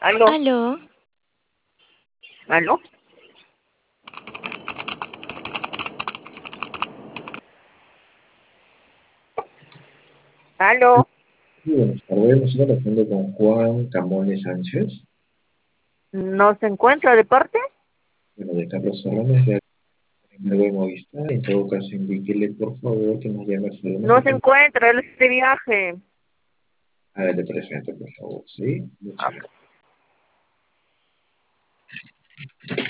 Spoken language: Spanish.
Aló, Aló, aló, aló. Sí, buenas tardes. Estoy hablando con Juan Camones Sánchez, ¿No se encuentra de parte? bueno, de Carlos Serrano, de Nuevo de Movistar. En todo caso, indíquele, por favor, que nos llame a su No número. se encuentra, él está de viaje. A ver, le presento, por favor, ¿sí? Muchas Ah, gracias.